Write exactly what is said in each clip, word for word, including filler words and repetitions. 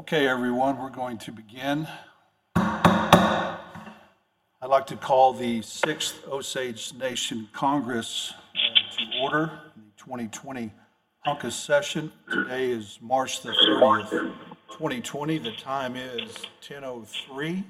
Okay, everyone, we're going to begin. I'd like to call the sixth Osage Nation Congress uh, to order, the twenty twenty P U N C U S session. Today is March the thirtieth, twenty twenty. The time is ten oh three.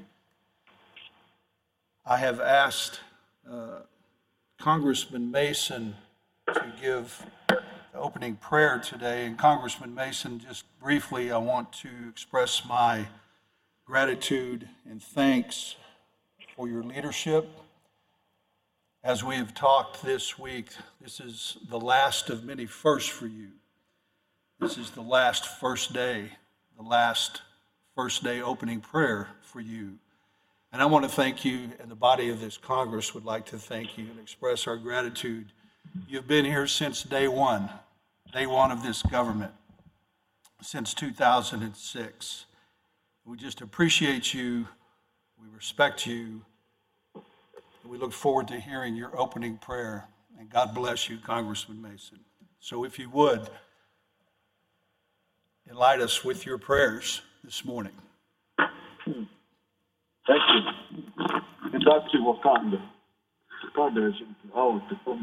I have asked uh, Congressman Mason to give the opening prayer today. And Congressman Mason, just briefly, I want to express my gratitude and thanks for your leadership. As we have talked this week, this is the last of many firsts for you. This is the last first day, the last first day opening prayer for you. And I want to thank you, and the body of this Congress would like to thank you and express our gratitude. You've been here since day one, day one of this government, since two thousand six. We just appreciate you, we respect you, and we look forward to hearing your opening prayer. And God bless you, Congressman Mason. So if you would, enlighten us with your prayers this morning. Thank you. Indati Wakanda. Wakanda is oh,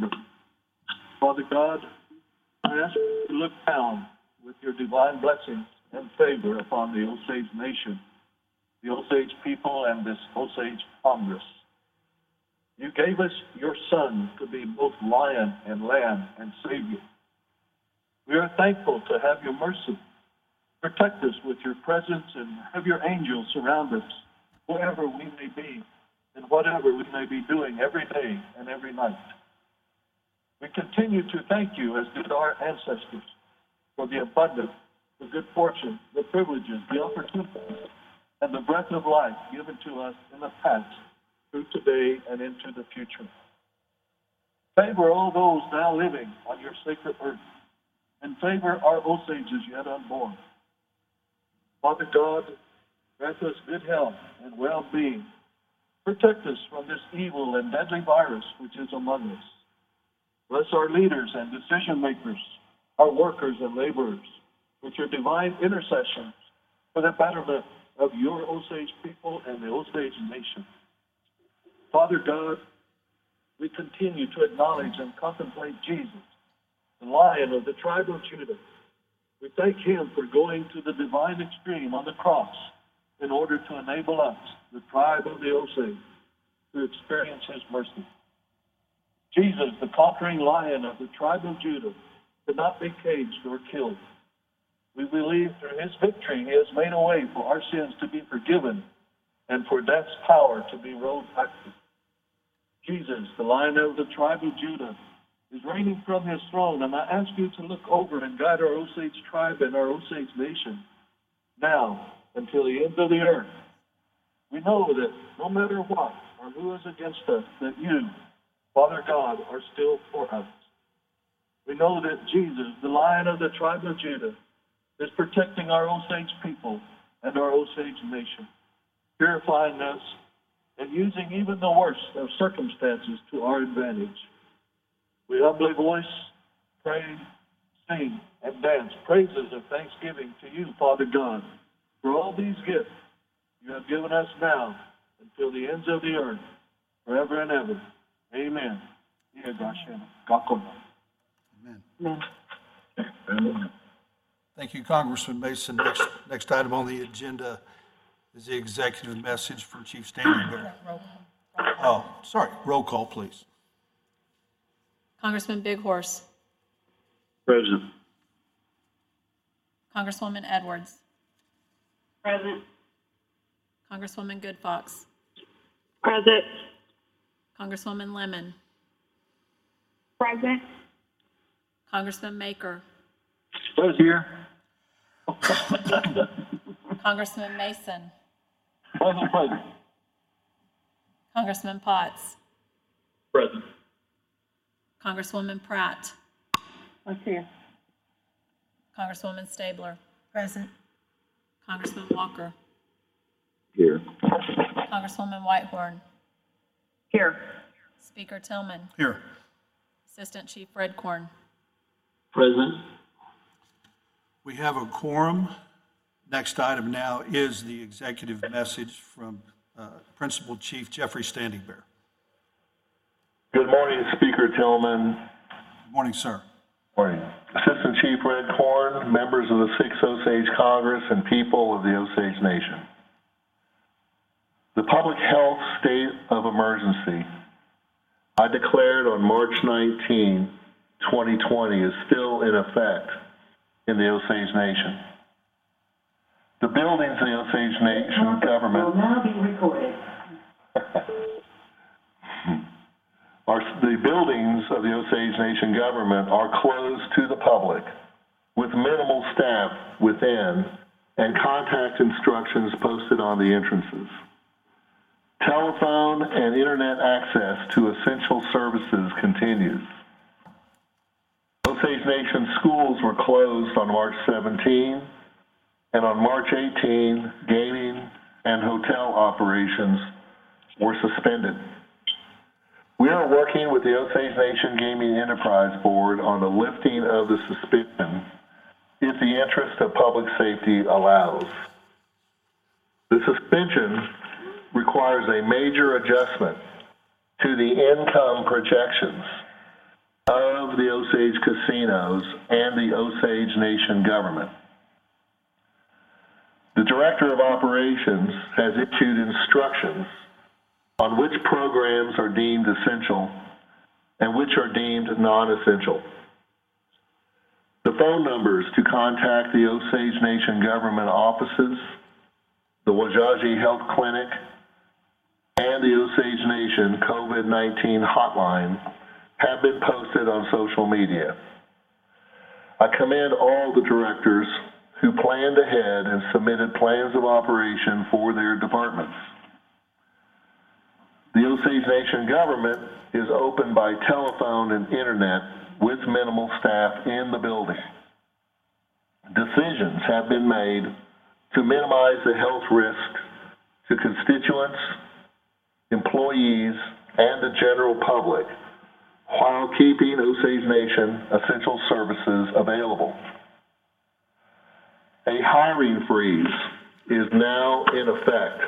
Father God, I ask you to look down with your divine blessings and favor upon the Osage Nation, the Osage people, and this Osage Congress. You gave us your Son to be both Lion and Lamb and Savior. We are thankful to have your mercy. Protect us with your presence and have your angels surround us wherever we may be and whatever we may be doing every day and every night. We continue to thank you, as did our ancestors, for the abundance, the good fortune, the privileges, the opportunities, and the breath of life given to us in the past, through today, and into the future. Favor all those now living on your sacred earth, and favor our Osages yet unborn. Father God, grant us good health and well-being. Protect us from this evil and deadly virus which is among us. Bless our leaders and decision makers, our workers and laborers, with your divine intercessions for the betterment of your Osage people and the Osage Nation. Father God, we continue to acknowledge and contemplate Jesus, the Lion of the tribe of Judah. We thank him for going to the divine extreme on the cross in order to enable us, the tribe of the Osage, to experience his mercy. Jesus, the conquering Lion of the tribe of Judah, could not be caged or killed. We believe through his victory he has made a way for our sins to be forgiven and for death's power to be rolled back. Jesus, the Lion of the tribe of Judah, is reigning from his throne, and I ask you to look over and guide our Osage tribe and our Osage Nation now until the end of the earth. We know that no matter what or who is against us, that you, Father God, are still for us. We know that Jesus, the Lion of the tribe of Judah, is protecting our Osage people and our Osage Nation, purifying us and using even the worst of circumstances to our advantage. We humbly voice, pray, sing, and dance praises of thanksgiving to you, Father God, for all these gifts you have given us now until the ends of the earth, forever and ever. Amen. Amen. Amen. Thank you, Congressman Mason. Next, next item on the agenda is the executive message from Chief Standing Bearer. Oh, sorry. Roll call, please. Congressman Big Horse. Present. Congresswoman Edwards. Present. Congresswoman Good Fox. Present. Congresswoman Lemon. Present. Congressman Maker. Present here. Congressman Mason. Present, present. Congressman Potts. Present. Congresswoman Pratt. I'm here. Congresswoman Stabler. Present. Congressman Walker. Here. Congresswoman Whitehorn. Here. Speaker Tillman. Here. Assistant Chief Redcorn. Present. We have a quorum. Next item now is the executive message from uh, Principal Chief Jeffrey Standing Bear. Good morning, Speaker Tillman. Good morning, sir. Morning. Assistant Chief Redcorn, members of the sixth Osage Congress, and people of the Osage Nation. The public health state of emergency I declared on March nineteenth, twenty twenty is still in effect in the Osage Nation. The buildings of the Osage Nation government will now be recorded. Our, the buildings of the Osage Nation government are closed to the public with minimal staff within and contact instructions posted on the entrances. Telephone and internet access to essential services continues. Osage Nation schools were closed on March seventeenth, and on March eighteenth, gaming and hotel operations were suspended. We are working with the Osage Nation Gaming Enterprise Board on the lifting of the suspension if the interest of public safety allows. The suspension requires a major adjustment to the income projections of the Osage casinos and the Osage Nation government. The Director of Operations has issued instructions on which programs are deemed essential and which are deemed non-essential. The phone numbers to contact the Osage Nation government offices, the Wajaji Health Clinic, and the Osage Nation COVID nineteen hotline have been posted on social media. I commend all the directors who planned ahead and submitted plans of operation for their departments. The Osage Nation government is open by telephone and internet with minimal staff in the building. Decisions have been made to minimize the health risk to constituents, employees, and the general public while keeping Osage Nation essential services available. A hiring freeze is now in effect.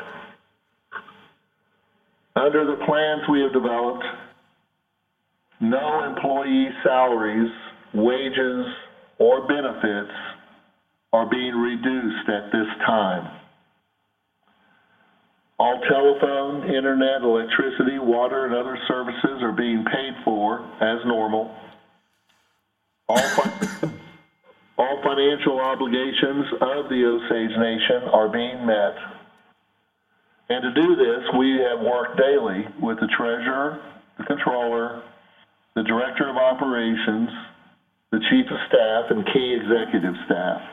Under the plans we have developed, no employee salaries, wages, or benefits are being reduced at this time. All telephone, internet, electricity, water, and other services are being paid for as normal. All, fi- all financial obligations of the Osage Nation are being met. And to do this, we have worked daily with the treasurer, the controller, the director of operations, the chief of staff, and key executive staff.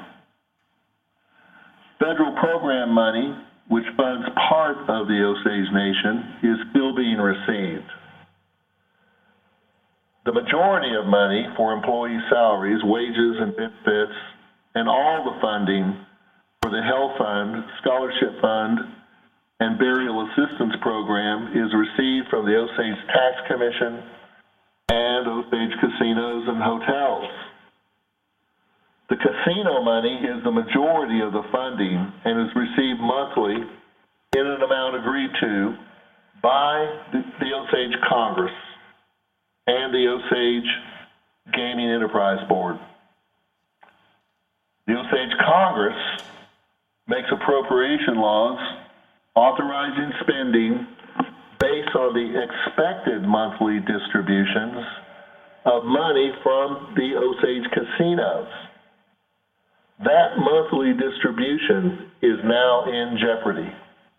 Federal program money, which funds part of the Osage Nation, is still being received. The majority of money for employee salaries, wages, and benefits, and all the funding for the Health Fund, Scholarship Fund, and Burial Assistance Program is received from the Osage Tax Commission and Osage Casinos and Hotels. The casino money is the majority of the funding and is received monthly in an amount agreed to by the, the Osage Congress and the Osage Gaming Enterprise Board. The Osage Congress makes appropriation laws authorizing spending based on the expected monthly distributions of money from the Osage casinos. That monthly distribution is now in jeopardy.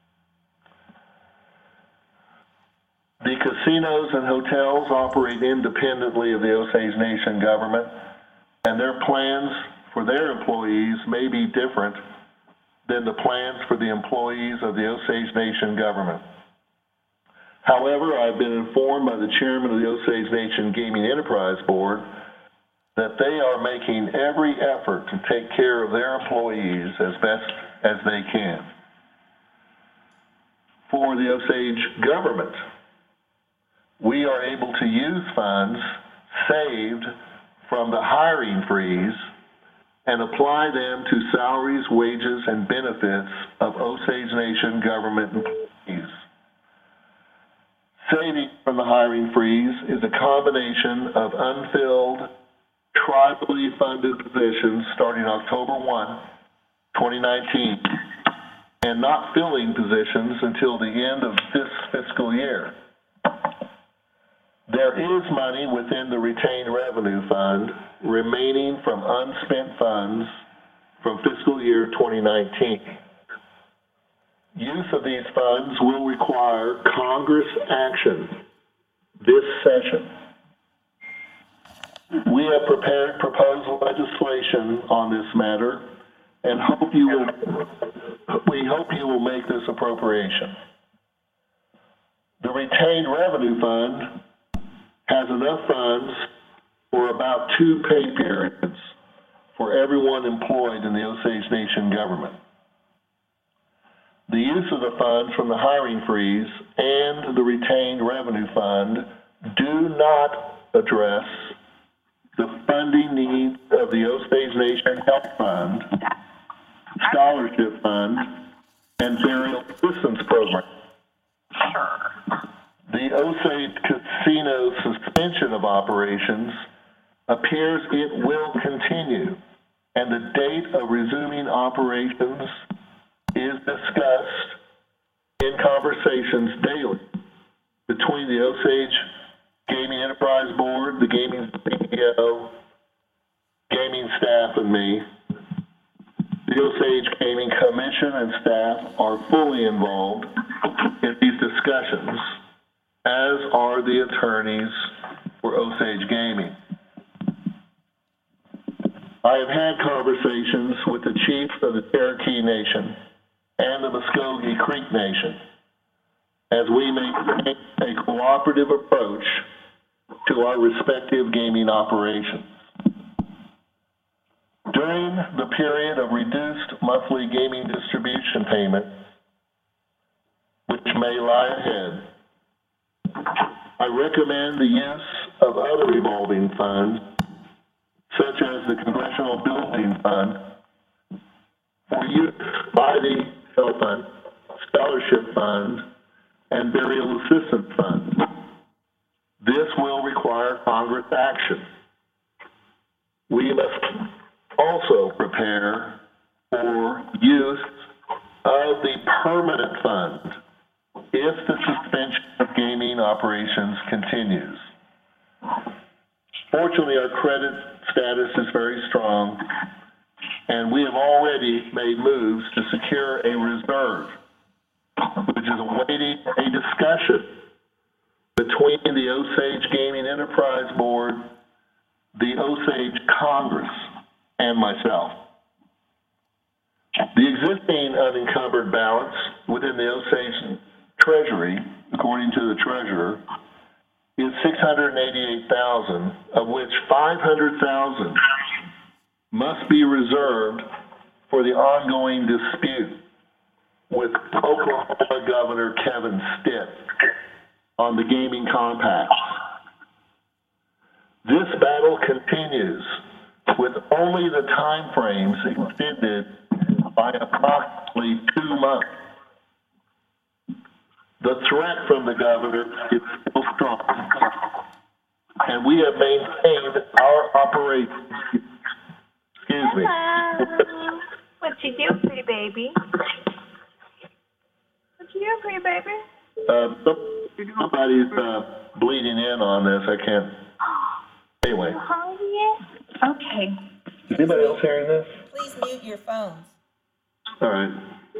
The casinos and hotels operate independently of the Osage Nation government, and their plans for their employees may be different than the plans for the employees of the Osage Nation government. However, I've been informed by the chairman of the Osage Nation Gaming Enterprise Board that they are making every effort to take care of their employees as best as they can. For the Osage government, we are able to use funds saved from the hiring freeze and apply them to salaries, wages, and benefits of Osage Nation government employees. Saving from the hiring freeze is a combination of unfilled, tribally funded positions starting October first, twenty nineteen, and not filling positions until the end of this fiscal year. There is money within the retained revenue fund remaining from unspent funds from fiscal year twenty nineteen. Use of these funds will require Congress action this session. We have prepared proposed legislation on this matter and hope you will, we hope you will make this appropriation. The retained revenue fund has enough funds for about two pay periods for everyone employed in the Osage Nation government. The use of the funds from the hiring freeze and the retained revenue fund do not address the funding needs of the Osage Nation Health Fund, Scholarship Fund, and Burial Assistance Program. The Osage Casino suspension of operations appears it will continue, and the date of resuming operations is discussed in conversations daily between the Osage Gaming Enterprise Board, the gaming C E O, gaming staff, and me. The Osage Gaming Commission and staff are fully involved in these discussions, as are the attorneys for Osage Gaming. I have had conversations with the chief of the Cherokee Nation and the Muskogee Creek Nation as we maintain a cooperative approach to our respective gaming operations. During the period of reduced monthly gaming distribution payments, which may lie ahead, I recommend the use of other revolving funds, such as the Congressional Building Fund, for use by the Health Fund, Scholarship Fund, and Burial Assistance Fund. This will require Congress action. We must also prepare for use of the permanent fund if the suspension of gaming operations continues. Fortunately, our credit status is very strong, and we have already made moves to secure a reserve, which is awaiting a discussion between the Osage Gaming Enterprise Board, the Osage Congress, and myself. The existing unencumbered balance within the Osage Treasury, according to the Treasurer, is six hundred eighty-eight thousand dollars, of which five hundred thousand dollars must be reserved for the ongoing dispute with Oklahoma Governor Kevin Stitt on the gaming compacts. This battle continues, with only the time frames extended by approximately two months. The threat from the governor is still strong, and we have maintained our operations. Excuse me. Hello. What you doing, pretty baby? What you doing, pretty baby? Uh, somebody's uh, bleeding in on this. I can't. Anyway. Okay. Is anybody else hearing this? Please mute your phones. All right.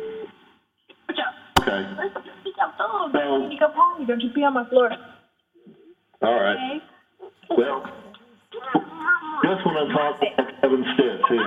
Okay. So, when you go potty, don't you pee on my floor? All right. Well, just when I'm talking about Kevin Stitt, too.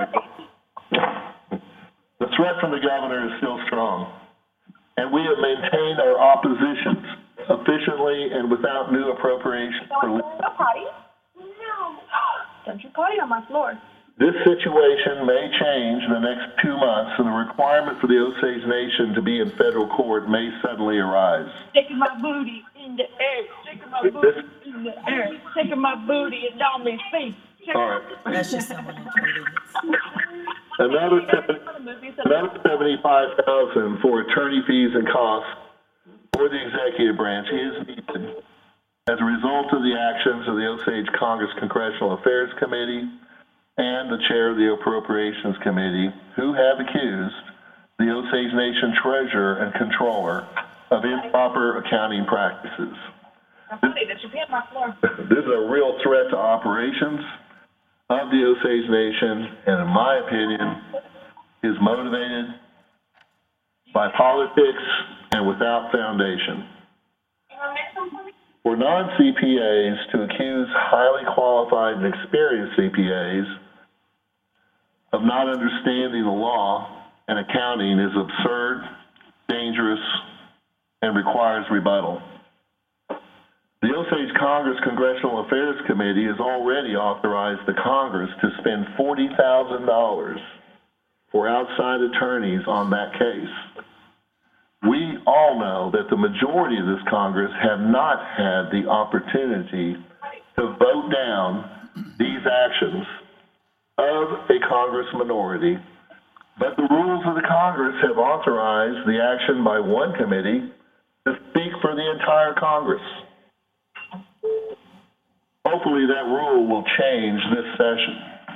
The threat from the governor is still strong, and we have maintained our oppositions efficiently and without new appropriation for Don't you potty? No. Don't you potty on my floor? This situation may change in the next two months, and the requirement for the Osage Nation to be in federal court may suddenly arise. Sticking my booty in the air. Sticking my booty in the air. Sticking my booty in Dominic's face. All right. That's just someone included. Another, another seventy-five thousand for attorney fees and costs for the executive branch is needed as a result of the actions of the Osage Congress Congressional Affairs Committee and the chair of the Appropriations Committee, who have accused the Osage Nation treasurer and controller of improper accounting practices. This is a real threat to operations of the Osage Nation, and in my opinion, is motivated by politics and without foundation. For non-C P As to accuse highly qualified and experienced C P As of not understanding the law and accounting is absurd, dangerous, and requires rebuttal. The Osage Congress Congressional Affairs Committee has already authorized the Congress to spend forty thousand dollars for outside attorneys on that case. We all know that the majority of this Congress have not had the opportunity to vote down these actions of a Congress minority, but the rules of the Congress have authorized the action by one committee to speak for the entire Congress. Hopefully that rule will change this session.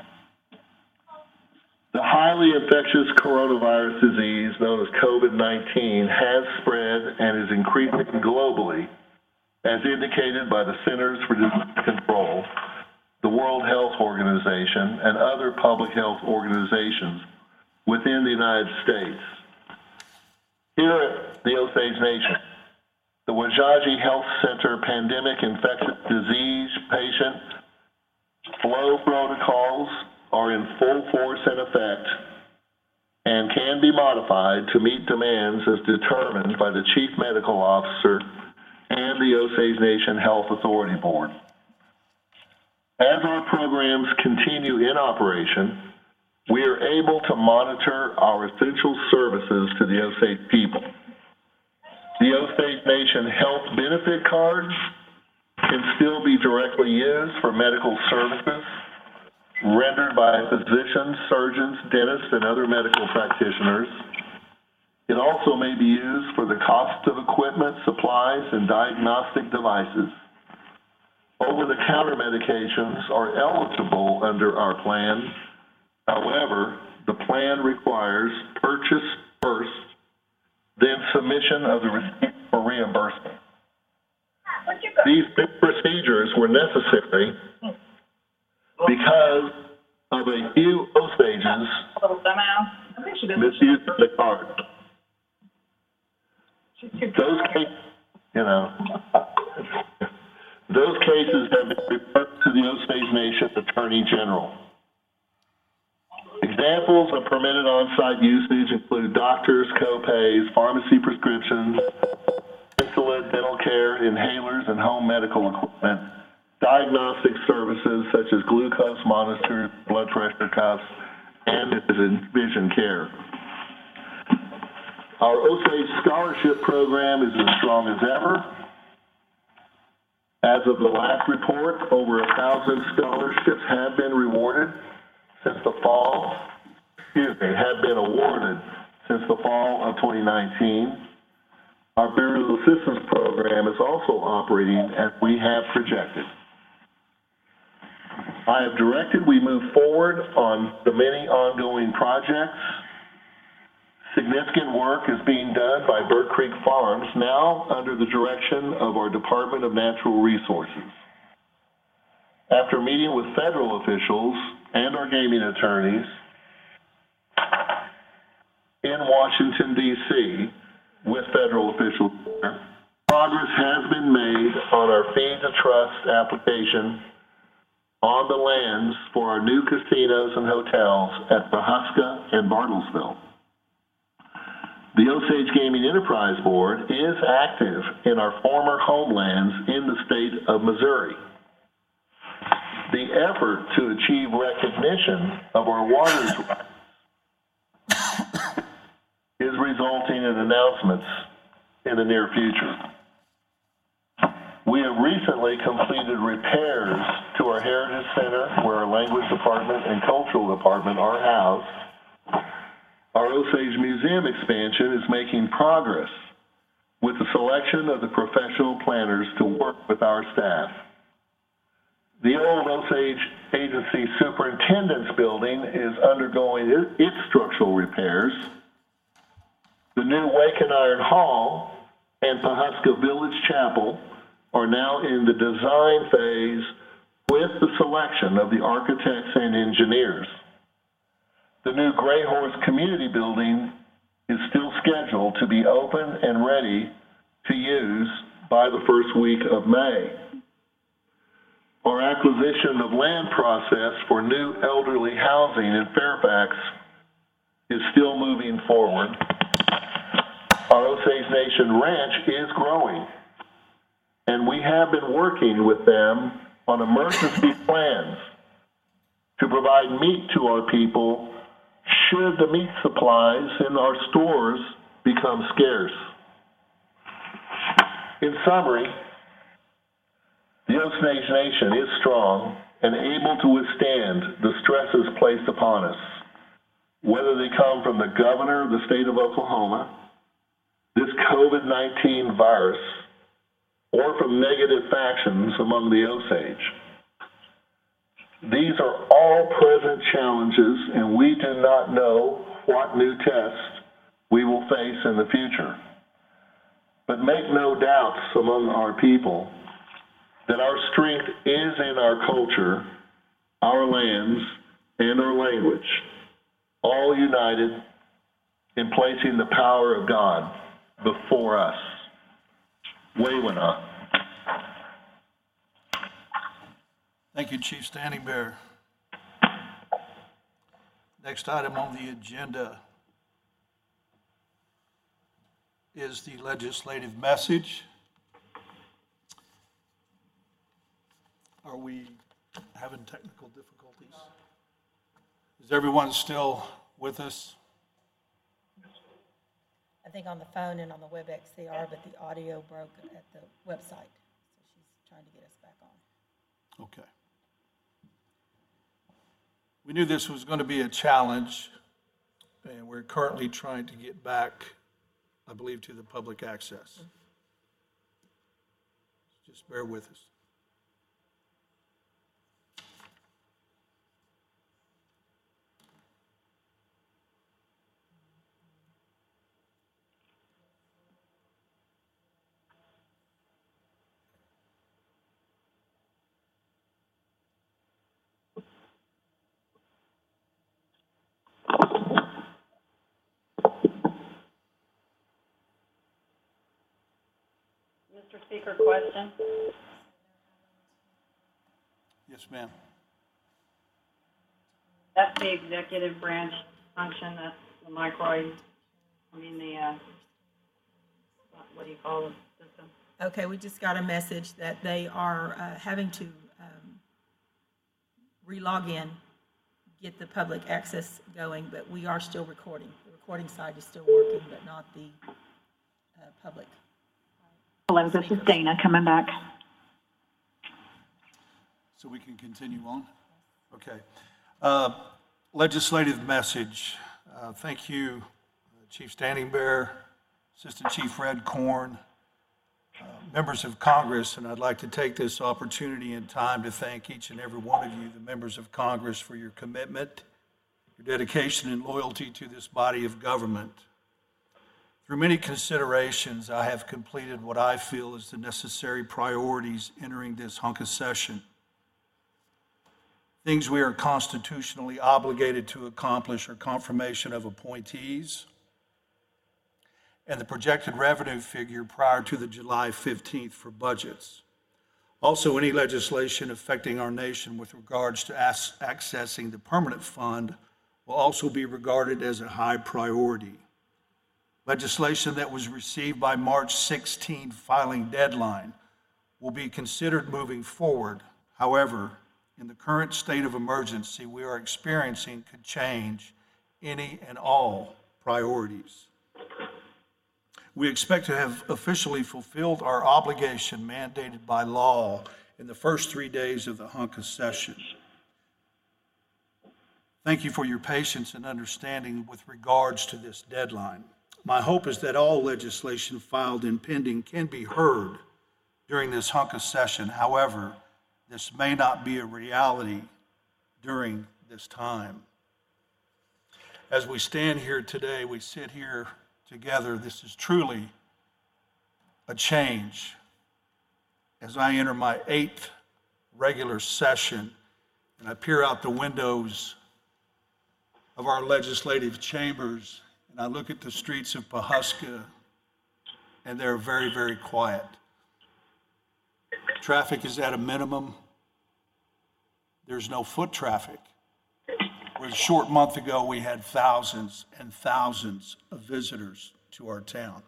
The highly infectious coronavirus disease known as COVID nineteen has spread and is increasing globally, as indicated by the Centers for Disease Control, the World Health Organization, and other public health organizations within the United States. Here at the Osage Nation, the Wajaji Health Center Pandemic Infectious Disease Patient Flow Protocols are in full force and effect and can be modified to meet demands as determined by the Chief Medical Officer and the Osage Nation Health Authority Board. As our programs continue in operation, we are able to monitor our essential services to the Osage people. The Osage Nation Health Benefit Card can still be directly used for medical services rendered by physicians, surgeons, dentists, and other medical practitioners. It also may be used for the cost of equipment, supplies, and diagnostic devices. Over-the-counter medications are eligible under our plan. However, the plan requires purchase first, then submission of the receipt for reimbursement. These procedures were necessary because of a few Osages misused the card. Those cases, you know, those cases have been referred to the Osage Nation Attorney General. Examples of permitted on-site usage include doctors, co-pays, pharmacy prescriptions, insulin, dental care, inhalers, and home medical equipment, diagnostic services such as glucose monitors, blood pressure cuffs, and vision care. Our Osage Scholarship Program is as strong as ever. As of the last report, over a thousand scholarships have been rewarded since the fall, excuse me, have been awarded since the fall of twenty nineteen. Our Burial Assistance Program is also operating as we have projected. I have directed we move forward on the many ongoing projects. Significant work is being done by Bird Creek Farms, now under the direction of our Department of Natural Resources. After meeting with federal officials and our gaming attorneys in Washington, D C, with federal officials, progress has been made on our fee to trust application on the lands for our new casinos and hotels at Pahuska and Bartlesville. The Osage Gaming Enterprise Board is active in our former homelands in the state of Missouri. The effort to achieve recognition of our waters rights is resulting in announcements in the near future. We have recently completed repairs to our Heritage Center, where our Language Department and Cultural Department are housed, Our Osage Museum expansion is making progress with the selection of the professional planners to work with our staff. The old Osage Agency Superintendent's Building is undergoing its structural repairs. The new Wake and Iron Hall and Pawhuska Village Chapel are now in the design phase with the selection of the architects and engineers. The new Gray Horse Community Building is still scheduled to be open and ready to use by the first week of May. Our acquisition of land process for new elderly housing in Fairfax is still moving forward. Our Osage Nation Ranch is growing, and we have been working with them on emergency plans to provide meat to our people should the meat supplies in our stores become scarce. In summary, the Osage Nation is strong and able to withstand the stresses placed upon us, whether they come from the governor of the state of Oklahoma, this COVID nineteen virus, or from negative factions among the Osage. These are all present challenges, and we do not know what new tests we will face in the future. But make no doubts among our people that our strength is in our culture, our lands, and our language, all united in placing the power of God before us. Wewena. Thank you, Chief Standing Bearer. Next item on the agenda is the legislative message. Are we having technical difficulties? Is everyone still with us? I think on the phone and on the WebEx they are, but the audio broke at the website. So she's trying to get us back on. Okay. We knew this was going to be a challenge, and we're currently trying to get back, I believe, to the public access. Just bear with us. Mister Speaker, question. Yes, ma'am. That's the executive branch function, that's the microwave, I mean the, uh, what do you call the system? Okay, we just got a message that they are uh, having to um, re-log in, get the public access going, but we are still recording. The recording side is still working, but not the uh, public. Hello, this is Dana coming back. So we can continue on? Okay. Uh, legislative message. Uh, thank you, Chief Standing Bearer, Assistant Chief Red Corn, uh, members of Congress, and I'd like to take this opportunity and time to thank each and every one of you, the members of Congress, for your commitment, your dedication, and loyalty to this body of government. Through many considerations, I have completed what I feel is the necessary priorities entering this hunk of session. Things we are constitutionally obligated to accomplish are confirmation of appointees and the projected revenue figure prior to the July fifteenth for budgets. Also, any legislation affecting our nation with regards to as- accessing the permanent fund will also be regarded as a high priority. Legislation that was received by March sixteenth filing deadline will be considered moving forward. However, in the current state of emergency we are experiencing could change any and all priorities. We expect to have officially fulfilled our obligation mandated by law in the first three days of the hunk of session. Thank you for your patience and understanding with regards to this deadline. My hope is that all legislation filed and pending can be heard during this hunk of session. However, this may not be a reality during this time. As we stand here today, we sit here together. This is truly a change. As I enter my eighth regular session and I peer out the windows of our legislative chambers and I look at the streets of Pawhuska, and they're very, very quiet. Traffic is at a minimum. There's no foot traffic. Where a short month ago, we had thousands and thousands of visitors to our town.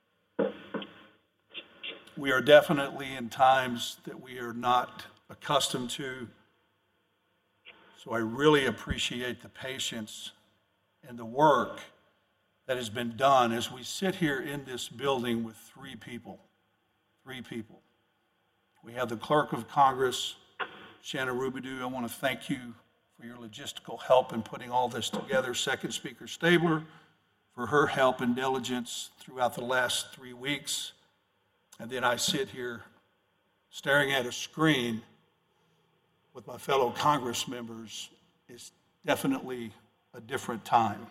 We are definitely in times that we are not accustomed to. So I really appreciate the patience and the work that has been done as we sit here in this building with three people. Three people. We have the Clerk of Congress, Shanna Rubidoux. I want to thank you for your logistical help in putting all this together. Second Speaker Stabler, for her help and diligence throughout the last three weeks. And then I sit here staring at a screen with my fellow Congress members. It's definitely a different time.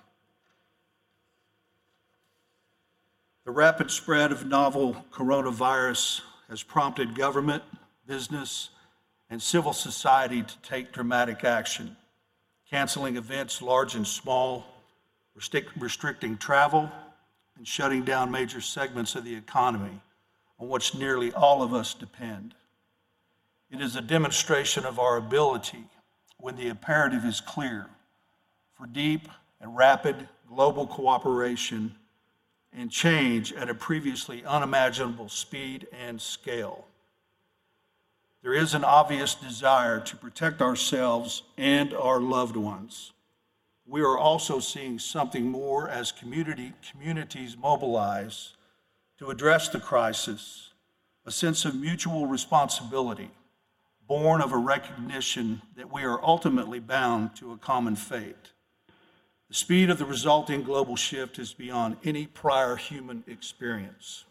The rapid spread of novel coronavirus has prompted government, business, and civil society to take dramatic action, canceling events large and small, restrict, restricting travel, and shutting down major segments of the economy on which nearly all of us depend. It is a demonstration of our ability, when the imperative is clear, for deep and rapid global cooperation and change at a previously unimaginable speed and scale. There is an obvious desire to protect ourselves and our loved ones. We are also seeing something more as community, communities mobilize to address the crisis, a sense of mutual responsibility, born of a recognition that we are ultimately bound to a common fate. The speed of the resulting global shift is beyond any prior human experience.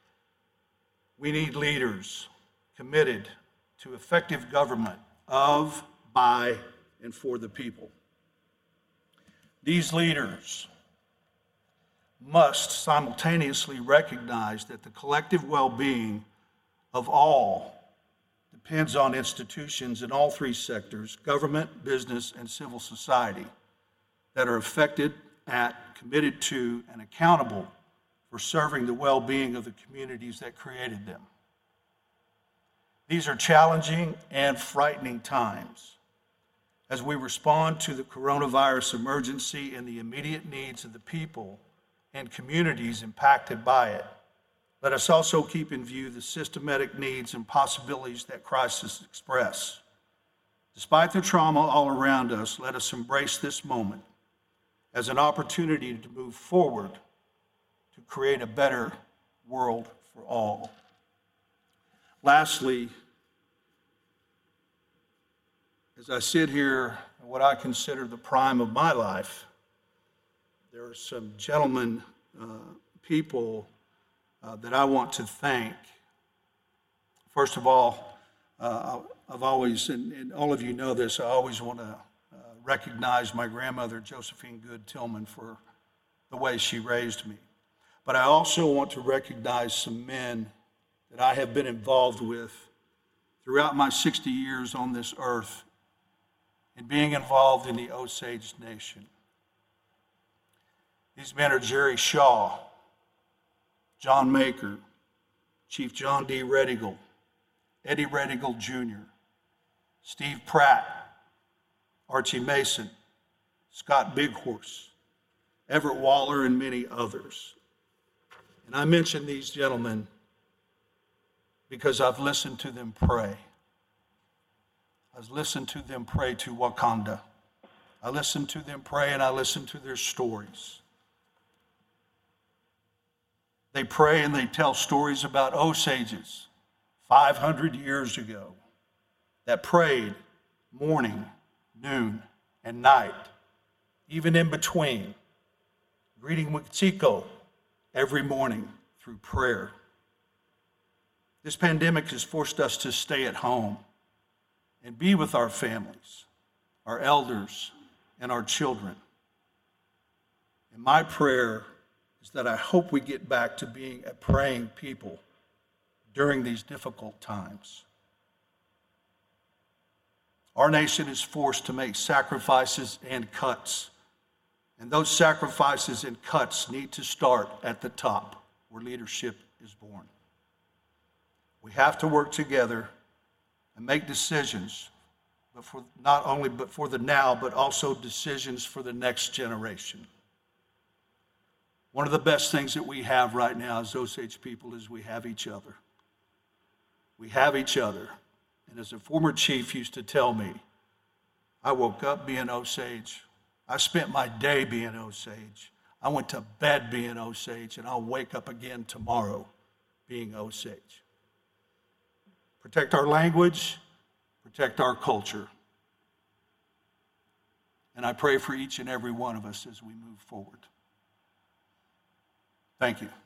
We need leaders committed to effective government of, by, and for the people. These leaders must simultaneously recognize that the collective well-being of all depends on institutions in all three sectors, government, business, and civil society, that are affected at, committed to, and accountable for serving the well-being of the communities that created them. These are challenging and frightening times. As we respond to the coronavirus emergency and the immediate needs of the people and communities impacted by it, let us also keep in view the systematic needs and possibilities that crisis express. Despite the trauma all around us, let us embrace this moment as an opportunity to move forward to create a better world for all. Lastly, as I sit here in what I consider the prime of my life, there are some gentlemen, uh, people uh, that I want to thank. First of all, uh, I've always, and, and all of you know this, I always want to recognize my grandmother, Josephine Good Tillman, for the way she raised me. But I also want to recognize some men that I have been involved with throughout my sixty years on this earth in being involved in the Osage Nation. These men are Jerry Shaw, John Maker, Chief John D. Redigal, Eddie Redigal Junior, Steve Pratt, Archie Mason, Scott Bighorse, Everett Waller, and many others. And I mention these gentlemen because I've listened to them pray. I've listened to them pray to Wakanda. I listened to them pray and I listened to their stories. They pray and they tell stories about Osages five hundred years ago that prayed morning, noon, and night even in between, greeting Wichiko every morning through prayer. This pandemic has forced us to stay at home and be with our families, our elders, and our children. And my prayer is that I hope we get back to being a praying people during these difficult times. Our nation is forced to make sacrifices and cuts, and those sacrifices and cuts need to start at the top, where leadership is born. We have to work together and make decisions, but for not only but for the now, but also decisions for the next generation. One of the best things that we have right now as Osage people is we have each other. We have each other. And as a former chief used to tell me, I woke up being Osage. I spent my day being Osage. I went to bed being Osage, and I'll wake up again tomorrow being Osage. Protect our language, protect our culture. And I pray for each and every one of us as we move forward. Thank you.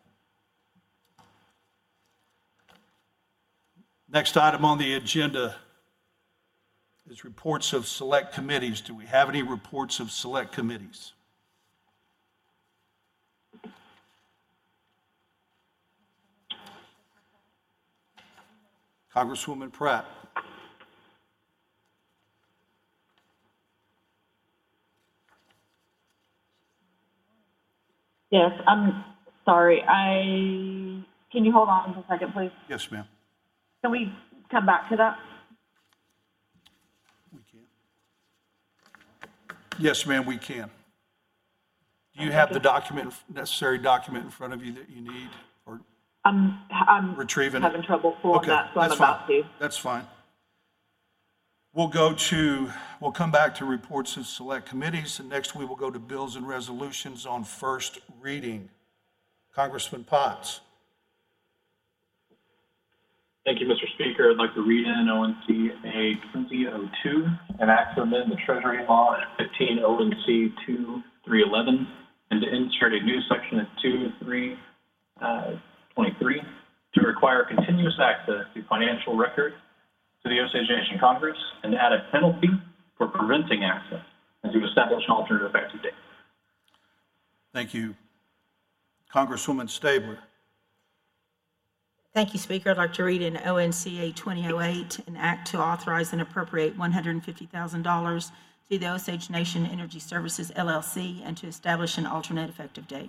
Next item on the agenda is reports of select committees. Do we have any reports of select committees? Congresswoman Pratt. Yes, I'm sorry. I can you hold on for a second, please? Yes, ma'am. Can we come back to that? We can. Yes, ma'am, we can. Do you have the document, necessary document in front of you that you need, or I'm I'm retrieving it? having trouble pulling Okay, that, so I'm that's about fine. to. That's fine. We'll go to, we'll come back to reports of select committees, and next we will go to bills and resolutions on first reading. Congressman Potts. Thank you, Mister Speaker. I'd like to read in O N C A twenty oh two, an act to amend the Treasury Law at fifteen O N C two three eleven, and to insert a new section at two three twenty-three to require continuous access to financial records to the Osage Nation Congress, and to add a penalty for preventing access, and to establish an alternate effective date. Thank you. Congresswoman Stabler. Thank you, Speaker. I'd like to read in O N C A twenty oh eight, an act to authorize and appropriate one hundred fifty thousand dollars to the Osage Nation Energy Services, L L C, and to establish an alternate effective date.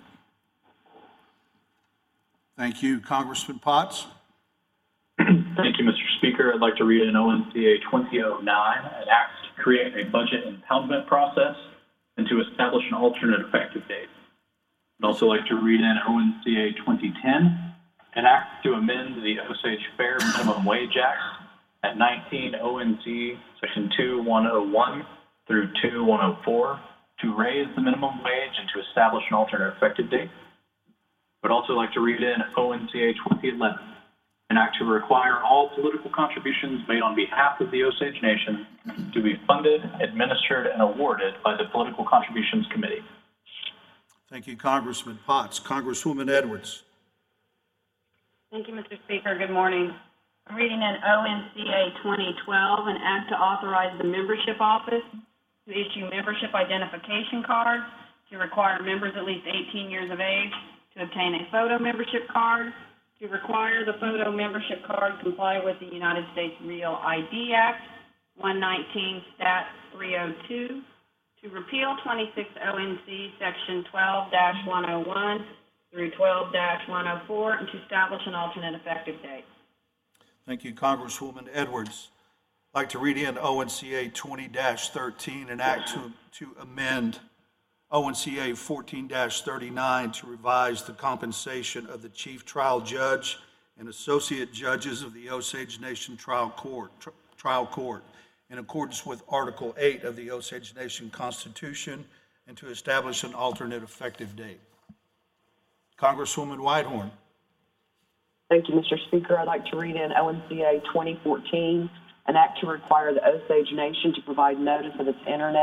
Thank you. Congressman Potts. Thank you, Mister Speaker. I'd like to read in O N C A twenty oh nine, an act to create a budget impoundment process and to establish an alternate effective date. I'd also like to read in O N C A twenty ten, an act to amend the Osage Fair Minimum Wage Act at nineteen O N C Section two one oh one through two one oh four to raise the minimum wage and to establish an alternate effective date. I'd also like to read in O N C A twenty eleven, an act to require all political contributions made on behalf of the Osage Nation to be funded, administered, and awarded by the Political Contributions Committee. Thank you, Congressman Potts. Congresswoman Edwards. Thank you, Mister Speaker. Good morning. I'm reading in O N C A twenty twelve, an act to authorize the membership office to issue membership identification cards, to require members at least eighteen years of age to obtain a photo membership card, to require the photo membership card comply with the United States Real I D Act, one nineteen Stat three oh two, to repeal twenty-six O N C Section twelve dash one oh one through twelve dash one oh four, and to establish an alternate effective date. Thank you, Congresswoman Edwards. I'd like to read in O N C A twenty dash thirteen, an act to, to amend O N C A fourteen dash thirty-nine to revise the compensation of the chief trial judge and associate judges of the Osage Nation Trial Court, tr- Trial Court in accordance with Article eight of the Osage Nation Constitution, and to establish an alternate effective date. Congresswoman Whitehorn. Thank you, Mister Speaker. I'd like to read in O N C A twenty fourteen, an act to require the Osage Nation to provide notice of its internet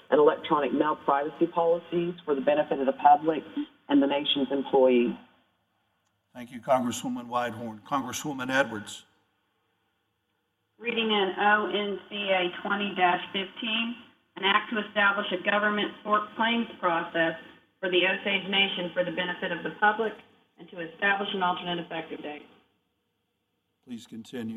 and electronic mail privacy policies for the benefit of the public and the nation's employees. Thank you, Congresswoman Whitehorn. Congresswoman Edwards. Reading in O N C A twenty fifteen, an act to establish a government tort claims process for the Osage Nation for the benefit of the public and to establish an alternate effective date. Please continue.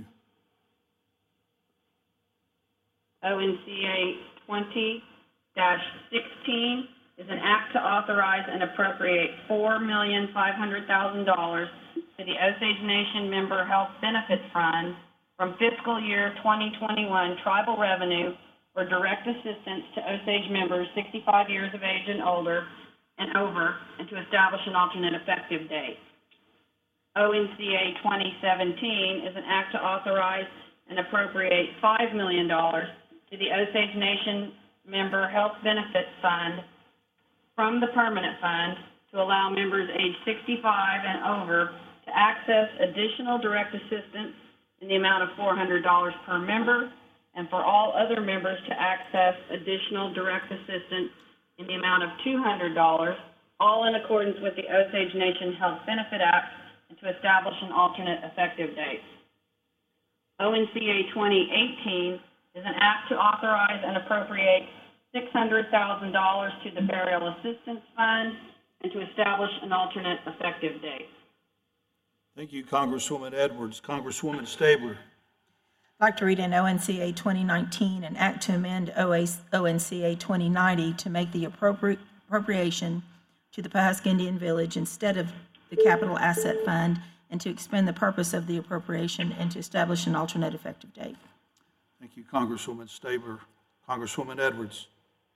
O N C A twenty sixteen is an act to authorize and appropriate four million five hundred thousand dollars to the Osage Nation Member Health Benefits Fund from fiscal year twenty twenty-one tribal revenue for direct assistance to Osage members sixty-five years of age and older and over, and to establish an alternate effective date. O N C A twenty seventeen is an act to authorize and appropriate five million dollars to the Osage Nation Member Health Benefits Fund from the Permanent Fund to allow members age sixty-five and over to access additional direct assistance in the amount of four hundred dollars per member, and for all other members to access additional direct assistance in the amount of two hundred dollars, all in accordance with the Osage Nation Health Benefit Act, and to establish an alternate effective date. O N C A twenty eighteen is an act to authorize and appropriate six hundred thousand dollars to the Burial Assistance Fund and to establish an alternate effective date. Thank you, Congresswoman Edwards. Congresswoman Stabler. I'd like to read in O N C A twenty nineteen, an act to amend O N C A twenty ninety to make the appropri- appropriation to the Pahusky Indian Village instead of the Capital Asset Fund, and to expend the purpose of the appropriation and to establish an alternate effective date. Thank you, Congresswoman Stabler. Congresswoman Edwards.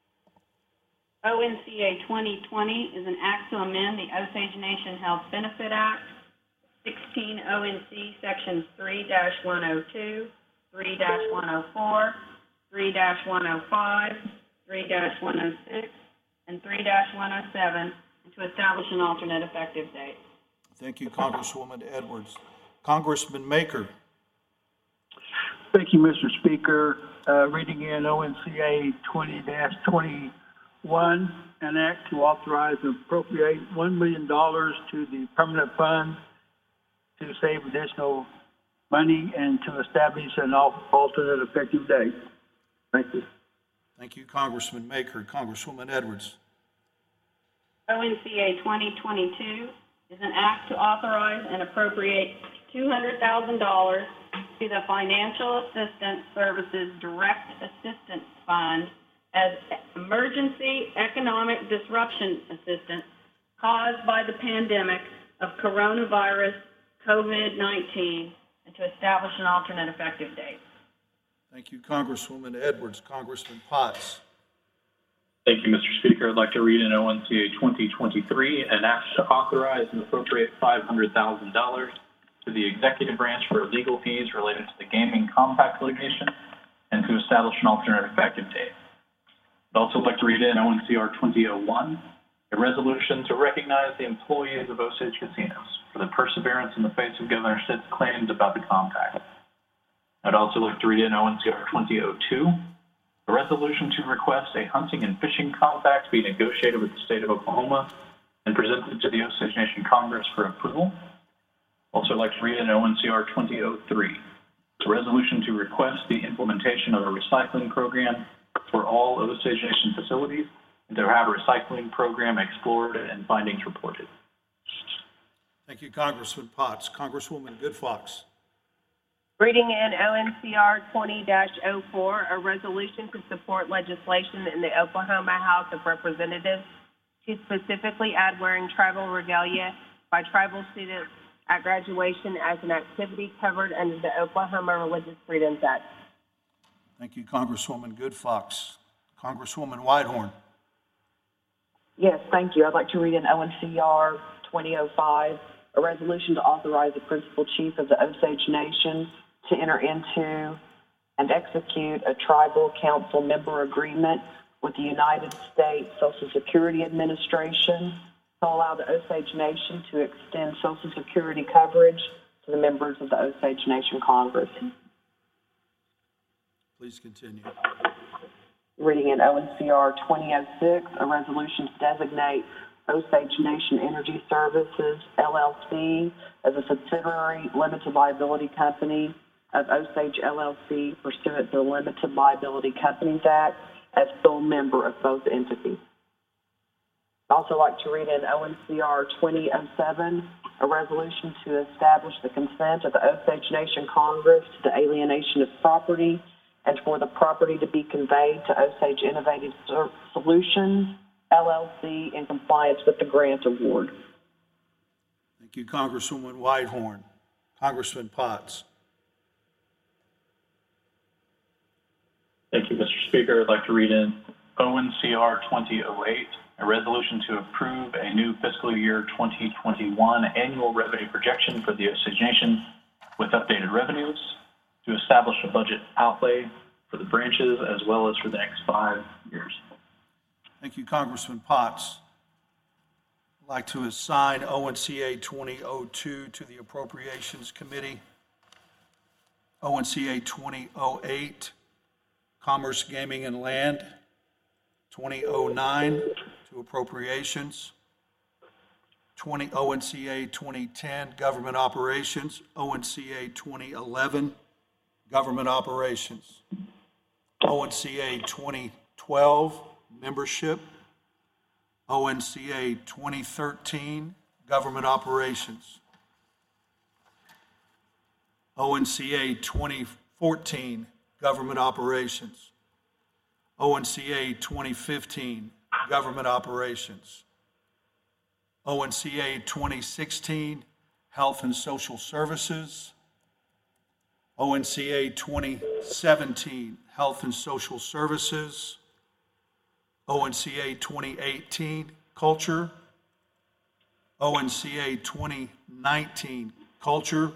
O N C A twenty twenty is an act to amend the Osage Nation Health Benefit Act, sixteen O N C Sections three one oh two, three one oh four, three one oh five, three one oh six, and three one oh seven, and to establish an alternate effective date. Thank you, Congresswoman Edwards. Congressman Maker. Thank you, Mister Speaker. Uh, reading in O N C A twenty twenty-one, an act to authorize and appropriate one million dollars to the permanent fund to save additional money and to establish an alternate effective date. Thank you. Thank you, Congressman Maker. Congresswoman Edwards. O N C A twenty twenty-two is an act to authorize and appropriate two hundred thousand dollars to the Financial Assistance Services Direct Assistance Fund as emergency economic disruption assistance caused by the pandemic of coronavirus COVID nineteen, and to establish an alternate effective date. Thank you, Congresswoman Edwards. Congressman Potts. Thank you, Mister Speaker. I'd like to read in O N C A twenty twenty-three an act to authorize and appropriate five hundred thousand dollars to the executive branch for legal fees related to the gaming compact litigation and to establish an alternate effective date. I'd also like to read in O N C R twenty oh one a resolution to recognize the employees of Osage Casinos for the perseverance in the face of Governor Stitt's claims about the compact. I'd also like to read in O N C R twenty oh two a resolution to request a hunting and fishing compact be negotiated with the state of Oklahoma and presented to the Osage Nation Congress for approval. Also, I'd like to read in O N C R twenty oh three a resolution to request the implementation of a recycling program for all Osage Nation facilities and to have a recycling program explored and findings reported. Thank you, Congressman Potts. Congresswoman Goodfox. Reading in O N C R twenty oh four, a resolution to support legislation in the Oklahoma House of Representatives to specifically add wearing tribal regalia by tribal students at graduation as an activity covered under the Oklahoma Religious Freedoms Act. Thank you, Congresswoman Goodfox. Congresswoman Whitehorn. Yes, thank you. I'd like to read in O N C R twenty oh five a resolution to authorize the principal chief of the Osage Nation to enter into and execute a tribal council member agreement with the United States Social Security Administration to allow the Osage Nation to extend Social Security coverage to the members of the Osage Nation Congress. Please continue. Reading in O N C R twenty oh six, a resolution to designate Osage Nation Energy Services, L L C, as a subsidiary limited liability company of Osage L L C pursuant to the Limited Liability Companies Act as sole member of both entities. I'd also like to read in O N C R twenty oh seven, a resolution to establish the consent of the Osage Nation Congress to the alienation of property and for the property to be conveyed to Osage Innovative Solutions, L L C, in compliance with the grant award. Thank you, Congresswoman Whitehorn. Congressman Potts. Thank you, Mister Speaker. I'd like to read in O N C R twenty oh eight, a resolution to approve a new fiscal year twenty twenty-one annual revenue projection for the Osage Nation with updated revenues, to establish a budget outlay for the branches as well as for the next five years. Thank you, Congressman Potts. I'd like to assign O N C A twenty oh two to the Appropriations Committee. O N C A twenty oh eight, Commerce, Gaming, and Land. twenty oh nine to Appropriations. twenty O N C A twenty ten, Government Operations. O N C A twenty eleven, Government Operations. O N C A twenty twelve, Membership. O N C A twenty thirteen, Government Operations. O N C A twenty fourteen, Government Operations. O N C A twenty fifteen, Government Operations. O N C A twenty sixteen, Health and Social Services. O N C A twenty seventeen, Health and Social Services. O N C A twenty eighteen, Culture. O N C A twenty nineteen, Culture.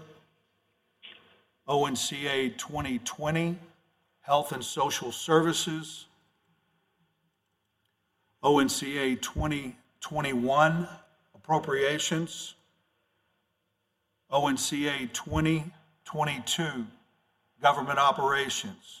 O N C A twenty twenty, Health and Social Services. O N C A twenty twenty-one, Appropriations. O N C A twenty twenty-two, Government Operations.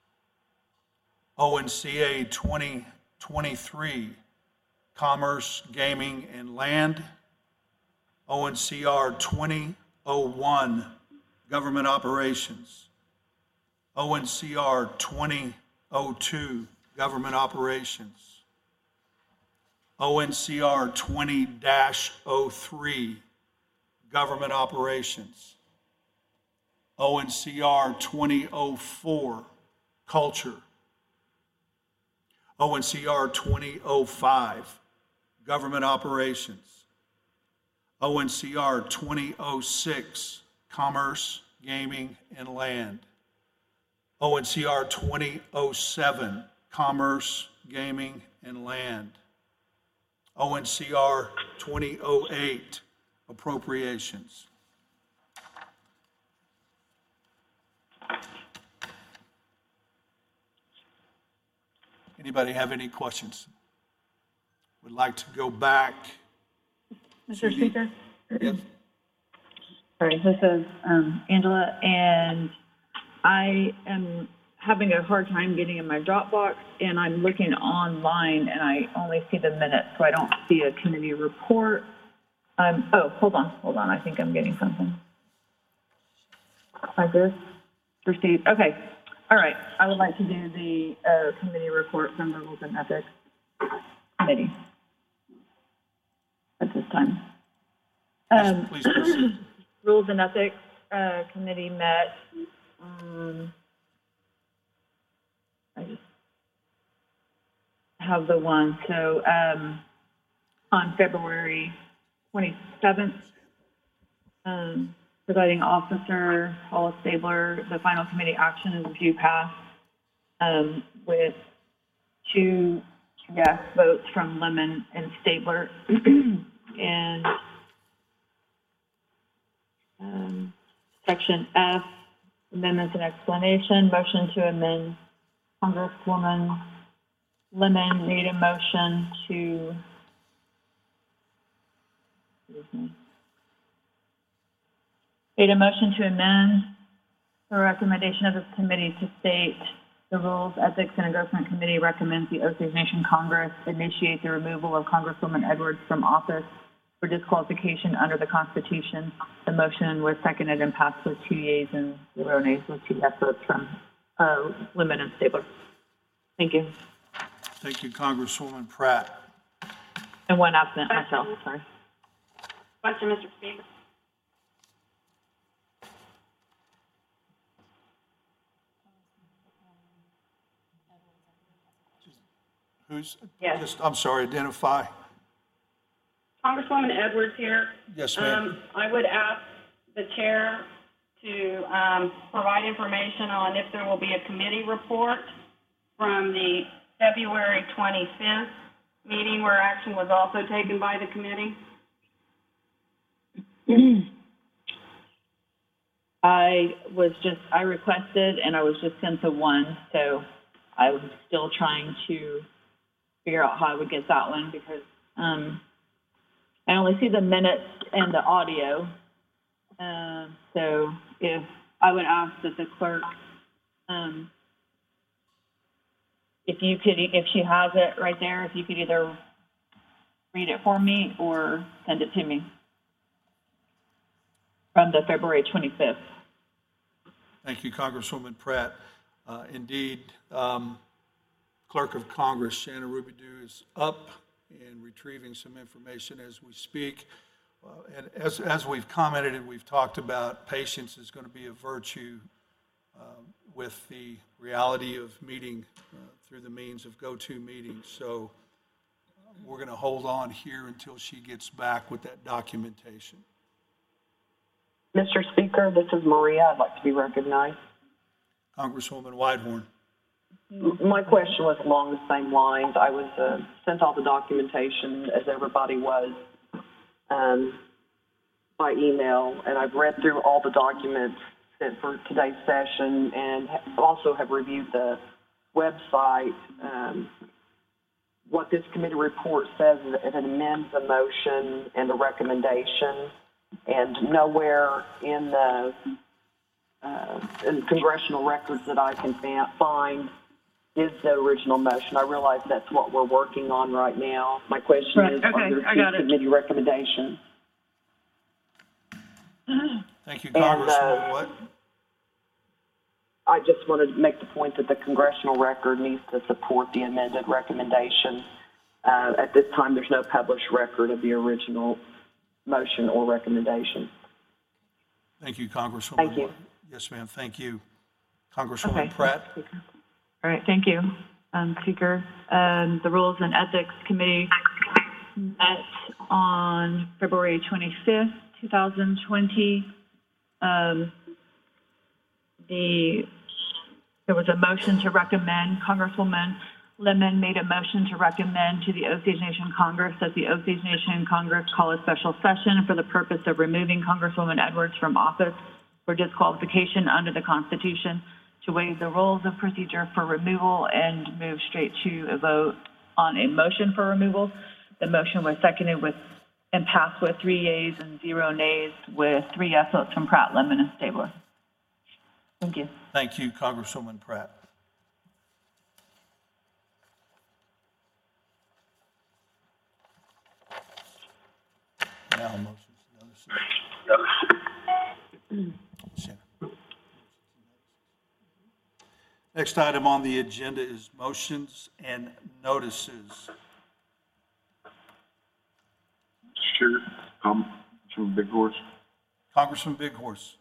O N C A twenty twenty-three, Commerce, Gaming, and Land. O N C R twenty oh one, Government Operations. O N C R twenty oh two, Government Operations. O N C R twenty oh three, Government Operations. O N C R twenty oh four, Culture. O N C R twenty oh five, Government Operations. O N C R twenty oh six, Commerce, Gaming, and Land. O N C R twenty oh seven, Commerce, Gaming, and Land. O N C R twenty oh eight, Appropriations. Anybody have any questions? Would like to go back. Mister Speaker? Yes. Sorry, this is um, Angela, and I am having a hard time getting in my Dropbox, and I'm looking online, and I only see the minutes, so I don't see a committee report. Um, oh, hold on, hold on. I think I'm getting something. Like this? Received. Okay. All right. I would like to do the uh, committee report from the Rules and Ethics Committee at this time. Um, Please proceed. Rules and Ethics uh, Committee met. Um, I just have the one. So um, on February twenty-seventh, um, presiding officer Hollis Stabler, the final committee action is review pass um, with two yes votes from Lemon and Stabler. And um, section F, amendments and explanation, motion to amend. Congresswoman Lemon made a motion to, excuse me, made a motion to amend the recommendation of this committee to state The Rules, Ethics, and Endorsement Committee recommends the Osage Nation Congress initiate the removal of Congresswoman Edwards from office for disqualification under the Constitution. The motion was seconded and passed with two yeas and zero nays with two yes votes from uh, Lemon and Stabler. Thank you. Thank you, Congresswoman Pratt. And one absent myself, sorry. Question, Mister Speaker. Who's, Yes. just, I'm sorry, identify. Congresswoman Edwards here. Yes, ma'am. Um, I would ask the chair to, um, provide information on if there will be a committee report from the February twenty-fifth meeting where action was also taken by the committee. I was just, I requested and I was just sent the one, so I was still trying to figure out how I would get that one because, um, I only see the minutes and the audio. Uh, so if I would ask that the clerk, um, if you could, if she has it right there, if you could either read it for me or send it to me from the February twenty-fifth. Thank you, Congresswoman Pratt. Uh, indeed, um, Clerk of Congress Shannon Rubidoux is up and retrieving some information as we speak. Uh, and as, as we've commented and we've talked about, patience is going to be a virtue uh, with the reality of meeting uh, through the means of go-to meetings. So uh, we're going to hold on here until she gets back with that documentation. Mister Speaker, this is Maria. I'd like to be recognized. Congresswoman Whitehorn. My question was along the same lines. I was uh, sent all the documentation, as everybody was, um, by email, and I've read through all the documents sent for today's session and also have reviewed the website. Um, what this committee report says is it amends the motion and the recommendation, and nowhere in the uh, in congressional records that I can fa- find is the original motion. I realize that's what we're working on right now. My question Right. is, Okay, are there I two got it. committee recommendations? Thank you, And, Congresswoman. uh, What? I just wanted to make the point that the congressional record needs to support the amended recommendation. Uh, at this time, there's no published record of the original motion or recommendation. Thank you, Congresswoman. Thank you. Yes, ma'am. Thank you. Congresswoman Okay. Pratt. All right, thank you, um, Speaker. Um, the Rules and Ethics Committee met on February twenty-fifth, two thousand twenty. Um, the, there was a motion to recommend, Congresswoman Lemon made a motion to recommend to the Osage Nation Congress that the Osage Nation Congress call a special session for the purpose of removing Congresswoman Edwards from office for disqualification under the Constitution, to waive the rules of procedure for removal and move straight to a vote on a motion for removal. The motion was seconded with and passed with three yeas and zero nays with three yes votes from Pratt, Lemon, and Stabler. Thank you. Thank you, Congresswoman Pratt. Now, motions, notices. Shannon. Next item on the agenda is motions and notices. Sure. Um, from Big Horse. Congressman Big Horse.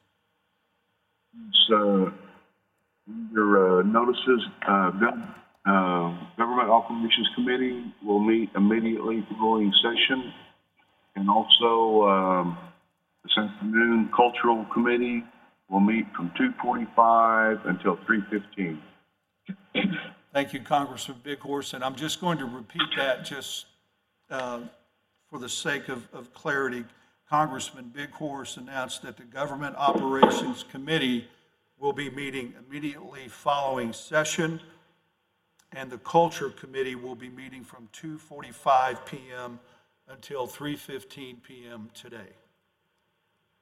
So, your uh, notices, uh, gov- uh, Government Operations Committee will meet immediately following session. And also, um, this afternoon, Cultural Committee will meet from two forty-five until three fifteen. Thank you, Congressman Big Horse. And I'm just going to repeat that just uh, for the sake of, of clarity. Congressman Big Horse announced that the Government Operations Committee will be meeting immediately following session, and the Culture Committee will be meeting from two forty-five p.m. until three fifteen p.m. today.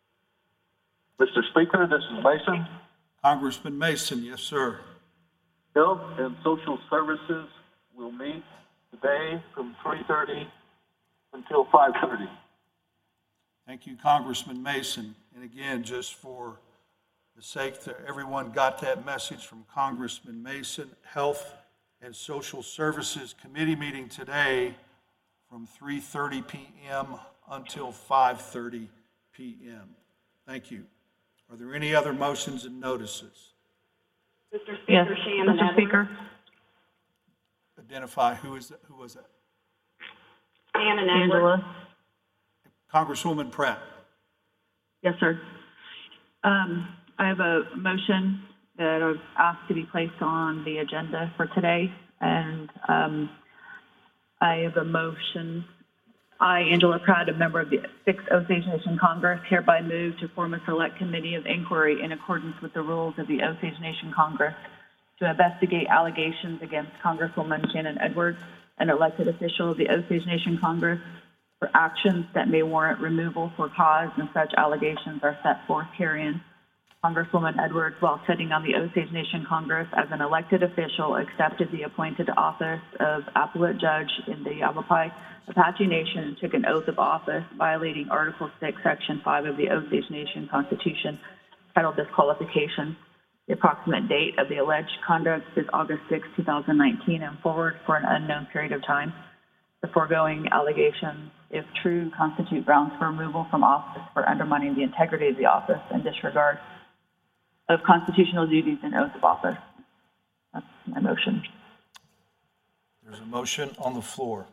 Mister Speaker, this is Mason. Congressman Mason, yes, sir. Health and Social Services will meet today from three thirty until five thirty. Thank you, Congressman Mason. And again, just for the sake that everyone got that message from Congressman Mason, Health and Social Services Committee meeting today from three thirty p.m. until five thirty p.m. Thank you. Are there any other motions and notices? Mister Yes, Speaker, Shannon Mister Edwards. Speaker. Identify who is that? Who was that? Shannon Edwards. Angela. Congresswoman Pratt. Yes, sir. Um, I have a motion that I've asked to be placed on the agenda for today, and um, I have a motion. I, Angela Pratt, a member of the sixth Osage Nation Congress, hereby move to form a select committee of inquiry in accordance with the rules of the Osage Nation Congress to investigate allegations against Congresswoman Shannon Edwards, an elected official of the Osage Nation Congress, for actions that may warrant removal for cause, and such allegations are set forth herein. Congresswoman Edwards, while sitting on the Osage Nation Congress as an elected official, accepted the appointed office of appellate judge in the Yavapai Apache Nation and took an oath of office, violating Article six, Section five of the Osage Nation Constitution, titled Disqualification. The approximate date of the alleged conduct is August sixth, two thousand nineteen, and forward for an unknown period of time. The foregoing allegations, if true, constitute grounds for removal from office for undermining the integrity of the office and disregard of constitutional duties and oath of office. That's my motion. There's a motion on the floor.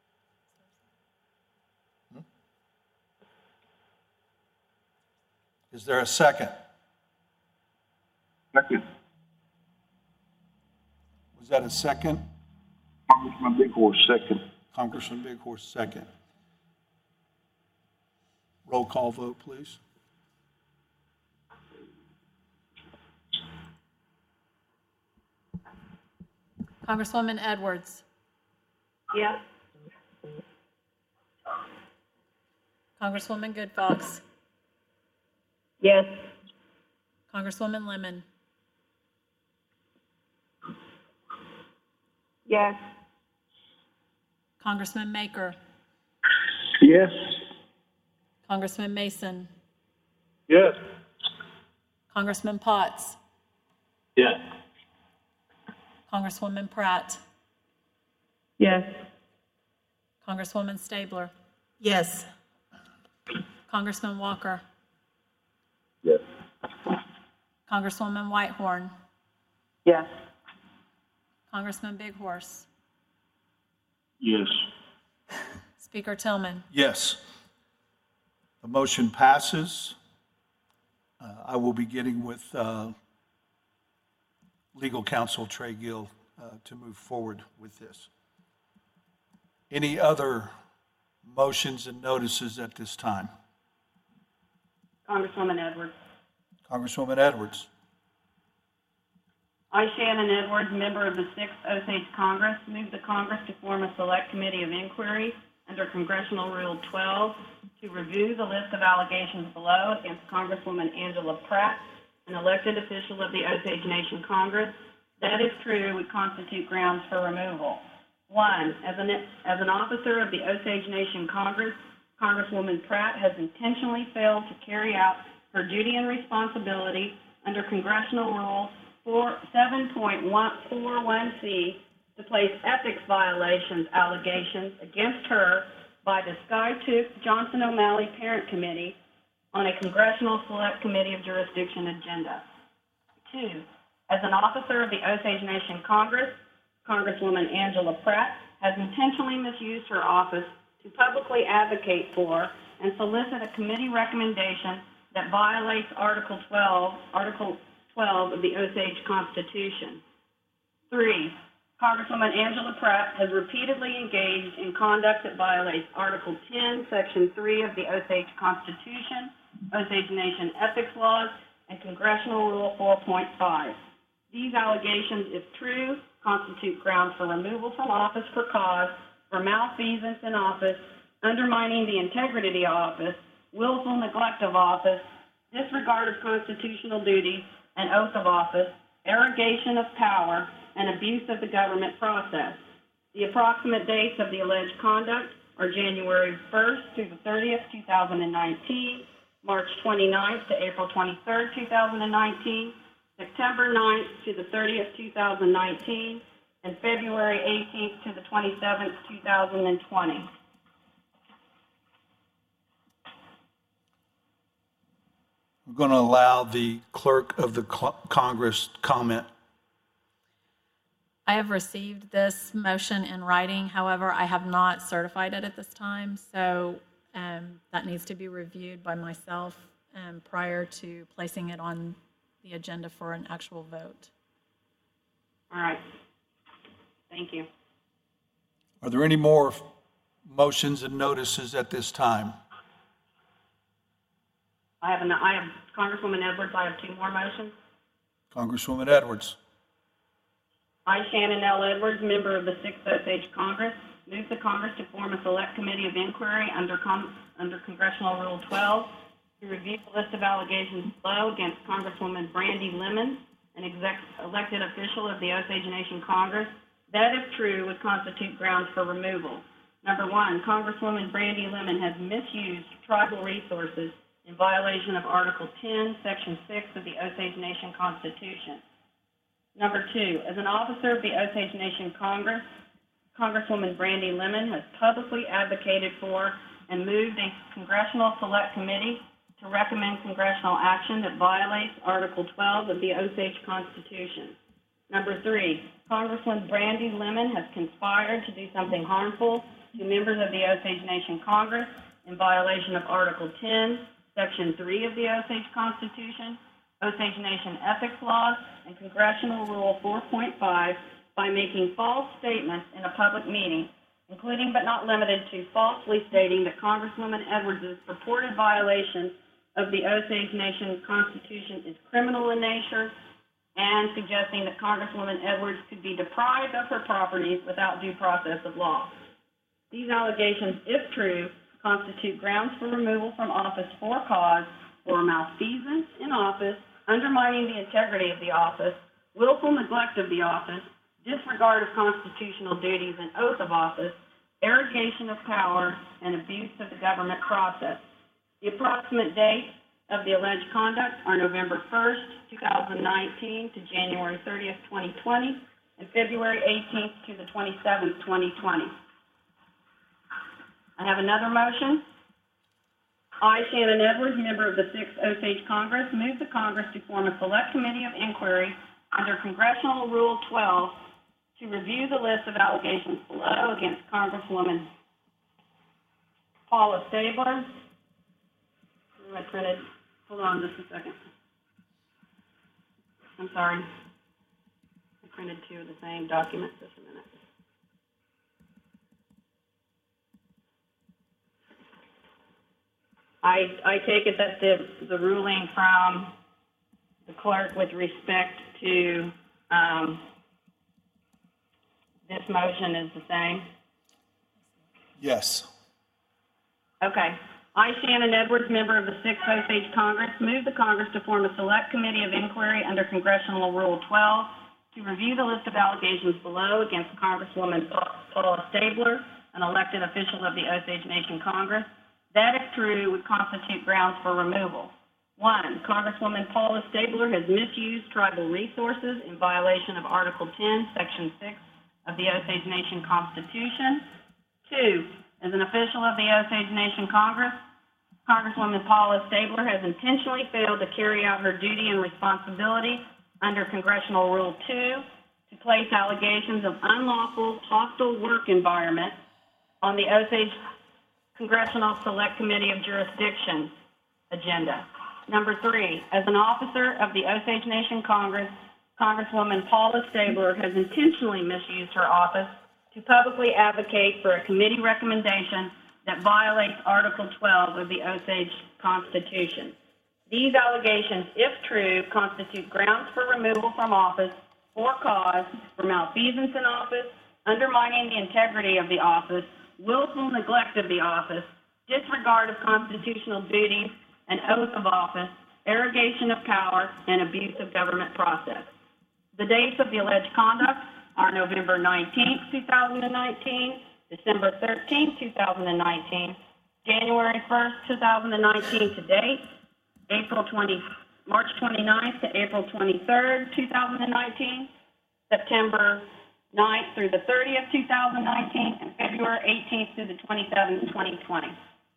Hmm? Is there a second? Second. Was that a second? Congressman Big Horse, second. Congressman Big Horse, second. Roll call vote, please. Congresswoman Edwards. Yes. Congresswoman Good Fox. Yes. Congresswoman Lemon. Yes. Congressman Maker. Yes. Congressman Mason. Yes. Congressman Potts. Yes. Congresswoman Pratt. Yes. Congresswoman Stabler. Yes. Congressman Walker. Yes. Congresswoman Whitehorn. Yes. Congressman Big Horse. Yes. Speaker Tillman. Yes. The motion passes. Uh, I will be getting with uh, legal counsel Trey Gill uh, to move forward with this. Any other motions and notices at this time? Congresswoman Edwards. Congresswoman Edwards. I, Shannon Edwards, member of the sixth Osage Congress, move the Congress to form a select committee of inquiry under Congressional Rule twelve to review the list of allegations below against Congresswoman Angela Pratt, an elected official of the Osage Nation Congress, that, if true, would constitute grounds for removal. One, as an, as an officer of the Osage Nation Congress, Congresswoman Pratt has intentionally failed to carry out her duty and responsibility under Congressional Rule seven point one four one C to place ethics violations allegations against her by the Skytook Johnson O'Malley Parent Committee on a Congressional Select Committee of Jurisdiction agenda. Two, as an officer of the Osage Nation Congress, Congresswoman Angela Pratt has intentionally misused her office to publicly advocate for and solicit a committee recommendation that violates Article twelve, Article twelve of the Osage Constitution. Three, Congresswoman Angela Pratt has repeatedly engaged in conduct that violates Article ten, Section three of the Osage Constitution, Osage Nation ethics laws, and Congressional Rule four point five. These allegations, if true, constitute grounds for removal from office for cause, for malfeasance in office, undermining the integrity of the office, willful neglect of office, disregard of constitutional duties and oath of office, arrogation of power, and abuse of the government process. The approximate dates of the alleged conduct are January first through the thirtieth, two thousand nineteen, March twenty-ninth to April twenty-third, two thousand nineteen, September ninth to the thirtieth, two thousand nineteen, and February eighteenth to the twenty-seventh, two thousand twenty. We're going to allow the clerk of the cl- Congress comment. I have received this motion in writing. However, I have not certified it at this time, so um, that needs to be reviewed by myself um, prior to placing it on the agenda for an actual vote. All right. Thank you. Are there any more motions and notices at this time? I have, an, I have Congresswoman Edwards. I have two more motions. Congresswoman Edwards. I, Shannon L. Edwards, member of the sixth Osage Congress, move the Congress to form a select committee of inquiry under, con- under Congressional Rule twelve to review the list of allegations below against Congresswoman Brandy Lemon, an exec- elected official of the Osage Nation Congress, that, if true, would constitute grounds for removal. Number one, Congresswoman Brandy Lemon has misused tribal resources in violation of Article ten, Section six of the Osage Nation Constitution. Number two, as an officer of the Osage Nation Congress, Congresswoman Brandy Lemon has publicly advocated for and moved a Congressional Select Committee to recommend congressional action that violates Article twelve of the Osage Constitution. Number three, Congresswoman Brandy Lemon has conspired to do something harmful to members of the Osage Nation Congress in violation of Article ten, Section three of the Osage Constitution, Osage Nation ethics laws, and Congressional Rule four point five by making false statements in a public meeting, including but not limited to falsely stating that Congresswoman Edwards' purported violation of the Osage Nation Constitution is criminal in nature, and suggesting that Congresswoman Edwards could be deprived of her properties without due process of law. These allegations, if true, constitute grounds for removal from office for cause or malfeasance in office, undermining the integrity of the office, willful neglect of the office, disregard of constitutional duties and oath of office, arrogation of power, and abuse of the government process. The approximate dates of the alleged conduct are November first, two thousand nineteen to January thirtieth, twenty twenty, and February eighteenth to the twenty-seventh, twenty twenty. I have another motion. I, Shannon Edwards, member of the sixth Osage Congress, move the Congress to form a select committee of inquiry under Congressional Rule twelve to review the list of allegations below against Congresswoman Paula Stabler. I printed, hold on just a second. I'm sorry. I printed two of the same documents, just a minute. I, I take it that the, the ruling from the clerk with respect to um, this motion is the same? Yes. Okay. I, Shannon Edwards, member of the sixth Osage Congress, move the Congress to form a select committee of inquiry under Congressional Rule twelve to review the list of allegations below against Congresswoman Paula Stabler, an elected official of the Osage Nation Congress, that, if true, would constitute grounds for removal. One, Congresswoman Paula Stabler has misused tribal resources in violation of Article ten, Section six of the Osage Nation Constitution. Two, as an official of the Osage Nation Congress, Congresswoman Paula Stabler has intentionally failed to carry out her duty and responsibility under Congressional Rule two to place allegations of unlawful, hostile work environment on the Osage Congressional Select Committee of Jurisdiction agenda. Number three, as an officer of the Osage Nation Congress, Congresswoman Paula Stabler has intentionally misused her office to publicly advocate for a committee recommendation that violates Article twelve of the Osage Constitution. These allegations, if true, constitute grounds for removal from office for cause for malfeasance in office, undermining the integrity of the office, willful neglect of the office, disregard of constitutional duties and oath of office, arrogation of power, and abuse of government process. The dates of the alleged conduct are November nineteenth, two thousand nineteen, December thirteenth, two thousand nineteen, January first, two thousand nineteen to date, April twentieth, March twenty-ninth to April twenty-third, two thousand nineteen, September ninth through the thirtieth, two thousand nineteen, and February eighteenth through the twenty-seventh, twenty twenty.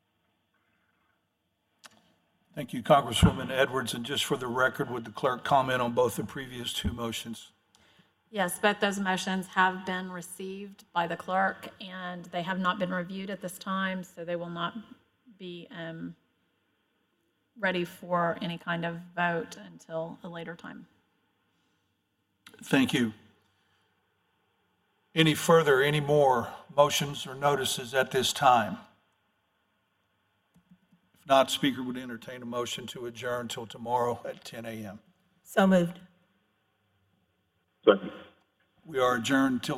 Thank you, Congresswoman Edwards. And just for the record, would the clerk comment on both the previous two motions? Yes, both those motions have been received by the clerk, and they have not been reviewed at this time, so they will not be um, ready for any kind of vote until a later time. Thank you. Any further, any more motions or notices at this time? If not, Speaker would entertain a motion to adjourn until tomorrow at ten a.m. So moved. Second. We are adjourned till